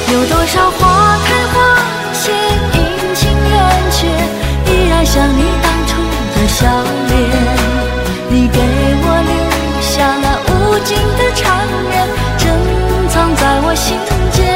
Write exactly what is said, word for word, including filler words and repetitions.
有多少花开花谢，阴晴圆缺，依然像你当初的笑脸。你给我留下那无尽的缠绵，珍藏在我心间。